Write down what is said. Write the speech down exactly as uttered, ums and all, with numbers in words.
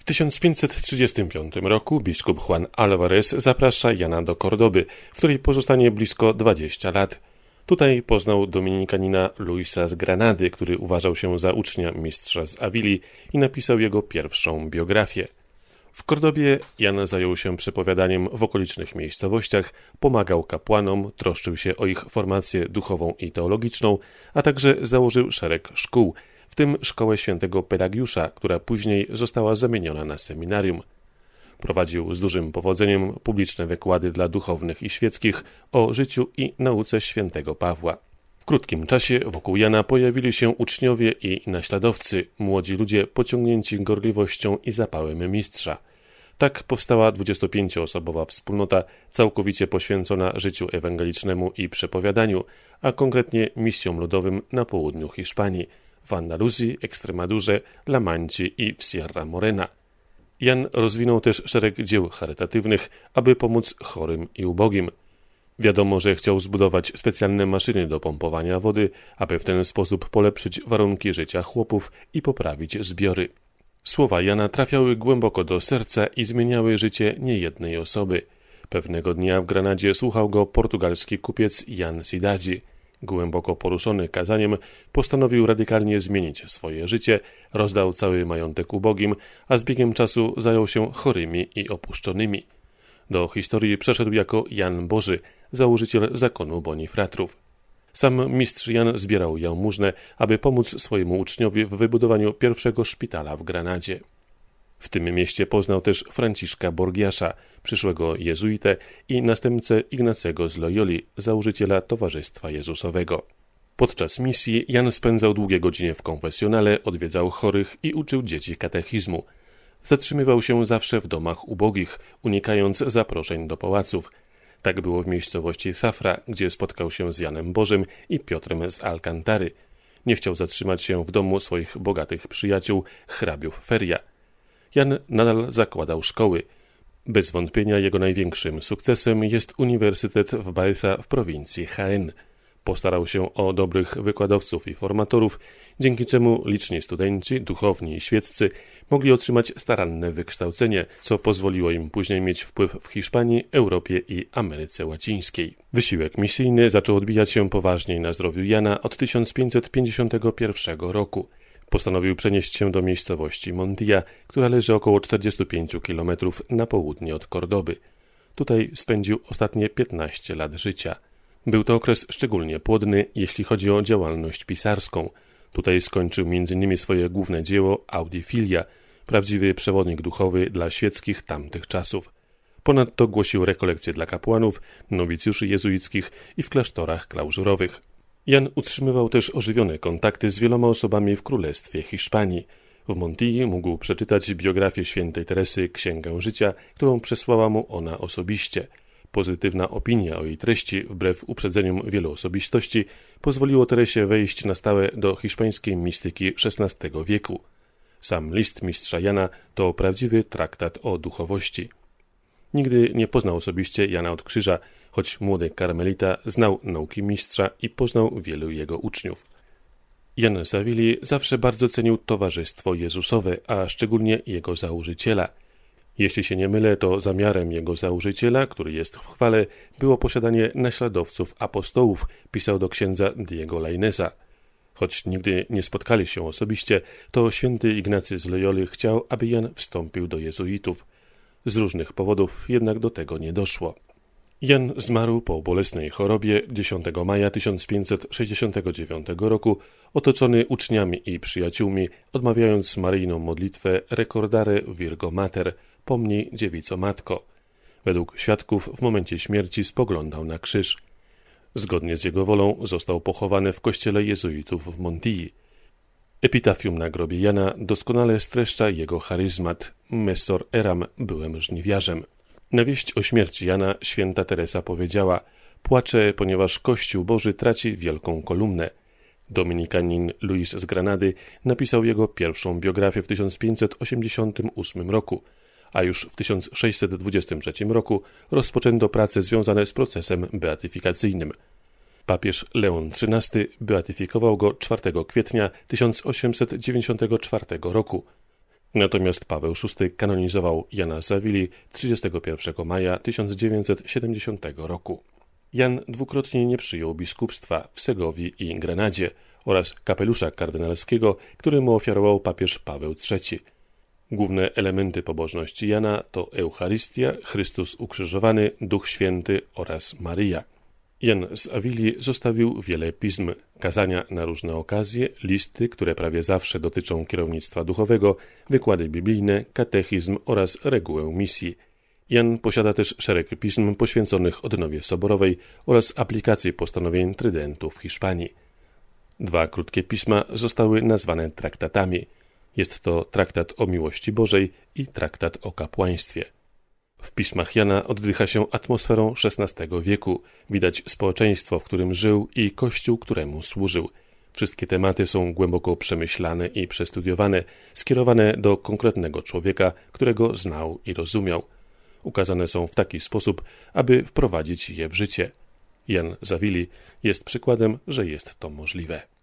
tysiąc pięćset trzydziestym piątym roku biskup Juan Álvarez zaprasza Jana do Kordoby, w której pozostanie blisko dwadzieścia lat. Tutaj poznał dominikanina Luisa z Granady, który uważał się za ucznia mistrza z Awili i napisał jego pierwszą biografię. W Kordobie Jan zajął się przepowiadaniem w okolicznych miejscowościach, pomagał kapłanom, troszczył się o ich formację duchową i teologiczną, a także założył szereg szkół, w tym szkołę świętego Pelagiusza, która później została zamieniona na seminarium. Prowadził z dużym powodzeniem publiczne wykłady dla duchownych i świeckich o życiu i nauce świętego Pawła. W krótkim czasie wokół Jana pojawili się uczniowie i naśladowcy, młodzi ludzie pociągnięci gorliwością i zapałem mistrza. Tak powstała dwudziestopięcioosobowa wspólnota całkowicie poświęcona życiu ewangelicznemu i przepowiadaniu, a konkretnie misjom ludowym na południu Hiszpanii, w Andaluzji, Ekstremadurze, La Manci i w Sierra Morena. Jan rozwinął też szereg dzieł charytatywnych, aby pomóc chorym i ubogim. Wiadomo, że chciał zbudować specjalne maszyny do pompowania wody, aby w ten sposób polepszyć warunki życia chłopów i poprawić zbiory. Słowa Jana trafiały głęboko do serca i zmieniały życie niejednej osoby. Pewnego dnia w Granadzie słuchał go portugalski kupiec Jan Cidade. Głęboko poruszony kazaniem, postanowił radykalnie zmienić swoje życie, rozdał cały majątek ubogim, a z biegiem czasu zajął się chorymi i opuszczonymi. Do historii przeszedł jako Jan Boży, założyciel zakonu Bonifratrów. Sam mistrz Jan zbierał jałmużnę, aby pomóc swojemu uczniowi w wybudowaniu pierwszego szpitala w Granadzie. W tym mieście poznał też Franciszka Borgiasza, przyszłego jezuitę i następcę Ignacego z Loyoli, założyciela Towarzystwa Jezusowego. Podczas misji Jan spędzał długie godziny w konfesjonale, odwiedzał chorych i uczył dzieci katechizmu. Zatrzymywał się zawsze w domach ubogich, unikając zaproszeń do pałaców. Tak było w miejscowości Safra, gdzie spotkał się z Janem Bożym i Piotrem z Alcantary. Nie chciał zatrzymać się w domu swoich bogatych przyjaciół, hrabiów Feria. Jan nadal zakładał szkoły. Bez wątpienia jego największym sukcesem jest Uniwersytet w Baeza w prowincji Jaén. Postarał się o dobrych wykładowców i formatorów, dzięki czemu liczni studenci, duchowni i świeccy mogli otrzymać staranne wykształcenie, co pozwoliło im później mieć wpływ w Hiszpanii, Europie i Ameryce Łacińskiej. Wysiłek misyjny zaczął odbijać się poważniej na zdrowiu Jana od tysiąc pięćset pięćdziesiątego pierwszego roku. Postanowił przenieść się do miejscowości Montilla, która leży około czterdziestu pięciu kilometrów na południe od Kordoby. Tutaj spędził ostatnie piętnaście lat życia. Był to okres szczególnie płodny, jeśli chodzi o działalność pisarską. Tutaj skończył między innymi swoje główne dzieło Audifilia, prawdziwy przewodnik duchowy dla świeckich tamtych czasów. Ponadto głosił rekolekcje dla kapłanów, nowicjuszy jezuickich i w klasztorach klauzurowych. Jan utrzymywał też ożywione kontakty z wieloma osobami w Królestwie Hiszpanii. W Montilli mógł przeczytać biografię świętej Teresy Księgę Życia, którą przesłała mu ona osobiście. Pozytywna opinia o jej treści, wbrew uprzedzeniom wielu osobistości, pozwoliło Teresie wejść na stałe do hiszpańskiej mistyki szesnastego wieku. Sam list mistrza Jana to prawdziwy traktat o duchowości. Nigdy nie poznał osobiście Jana od Krzyża, choć młody karmelita znał nauki mistrza i poznał wielu jego uczniów. Jan z Awili zawsze bardzo cenił towarzystwo Jezusowe, a szczególnie jego założyciela. Jeśli się nie mylę, to zamiarem jego założyciela, który jest w chwale, było posiadanie naśladowców apostołów, pisał do księdza Diego Laineza. Choć nigdy nie spotkali się osobiście, to święty Ignacy z Loyoli chciał, aby Jan wstąpił do jezuitów. Z różnych powodów jednak do tego nie doszło. Jan zmarł po bolesnej chorobie dziesiątego maja tysiąc pięćset sześćdziesiątego dziewiątego roku, otoczony uczniami i przyjaciółmi, odmawiając maryjną modlitwę Recordare Virgo Mater, pomnij dziewico matko. Według świadków w momencie śmierci spoglądał na krzyż. Zgodnie z jego wolą został pochowany w kościele jezuitów w Montilli. Epitafium na grobie Jana doskonale streszcza jego charyzmat. Messor eram, byłem żniwiarzem. Na wieść o śmierci Jana święta Teresa powiedziała: płaczę, ponieważ Kościół Boży traci wielką kolumnę. Dominikanin Luis z Granady napisał jego pierwszą biografię w tysiąc pięćset osiemdziesiątym ósmym roku, a już w tysiąc sześćset dwudziestym trzecim roku rozpoczęto prace związane z procesem beatyfikacyjnym. Papież Leon trzynasty beatyfikował go czwartego kwietnia tysiąc osiemset dziewięćdziesiątego czwartego roku. Natomiast Paweł szósty kanonizował Jana Zawili trzydziestego pierwszego maja tysiąc dziewięćset siedemdziesiątego roku. Jan dwukrotnie nie przyjął biskupstwa w Segowii i Grenadzie oraz kapelusza kardynalskiego, który mu ofiarował papież Paweł trzeci. Główne elementy pobożności Jana to Eucharystia, Chrystus ukrzyżowany, Duch Święty oraz Maryja. Jan z Awili zostawił wiele pism, kazania na różne okazje, listy, które prawie zawsze dotyczą kierownictwa duchowego, wykłady biblijne, katechizm oraz regułę misji. Jan posiada też szereg pism poświęconych odnowie soborowej oraz aplikacji postanowień Trydentu w Hiszpanii. Dwa krótkie pisma zostały nazwane traktatami. Jest to traktat o miłości Bożej i traktat o kapłaństwie. W pismach Jana oddycha się atmosferą szesnastego wieku. Widać społeczeństwo, w którym żył i kościół, któremu służył. Wszystkie tematy są głęboko przemyślane i przestudiowane, skierowane do konkretnego człowieka, którego znał i rozumiał. Ukazane są w taki sposób, aby wprowadzić je w życie. Jan z Awili jest przykładem, że jest to możliwe.